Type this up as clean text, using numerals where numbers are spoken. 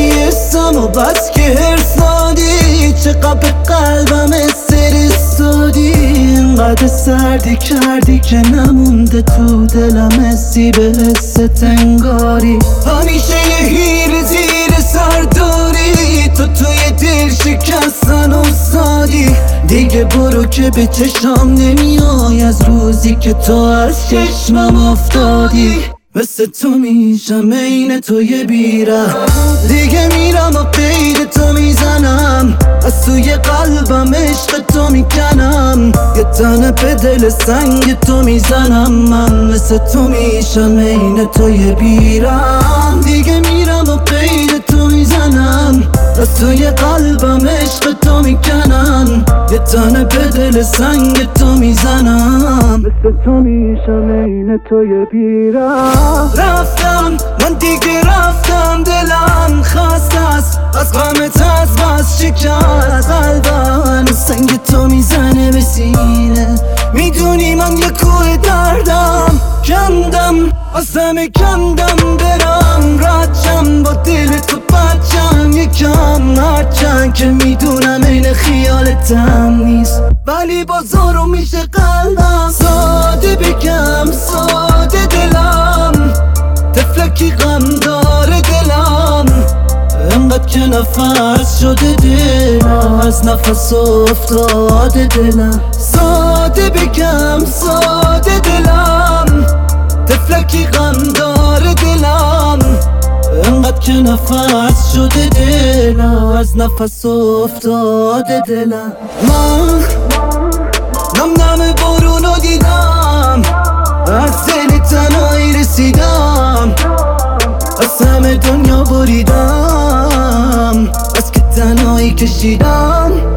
اسم و بس که هرسادی چقدر به قلبم استرسادی. اینقدر سردی کردی که نمونده تو دلم حسی به حست انگاری. همیشه یه هیر زیر سر داری تو توی دل شکستن افتادی. دیگه برو که به چشام نمیای از روزی که تو از چشمم افتادی. مثل تو میشم عین تو یه بیره دیگه میرم و قید تو میزنم. از توی قلبم عشق تو میکنم یه تنه به دل سنگ تو میزنم. من مثل تو میشم عین تو یه بیره دیگه میرم و قید تو میزنم. از توی قلبم عشق تو میکنم یه تنه به دل سنگ تو میزنم. مثل تو میشم عین تو یه بیره. رفتم من دیگه رفتم دلم خسته است از غمت از بس شکست. قلبم سنگ تو میزنه به سینه. میدونی من یه کوه دردم کندم از همه کندم برم رچم با دل تو بچم یکم هرچند که میدونم این خیالتم نیست ولی بازارو میشه قلبم. ساده بگم ساده دلم تفلکی غم داره دلم. انقدر که نفس شده دلم از نفس افتاده دلم. ساده بگم ساده دلم تفلکی غم داره دلم. انقدر که نفس شده دلم از نفس افتاده دلم. من نم بارونو دیدم از دل تنهایی رسیدم. از همه دنیا بریدم از که تنهایی کشیدم.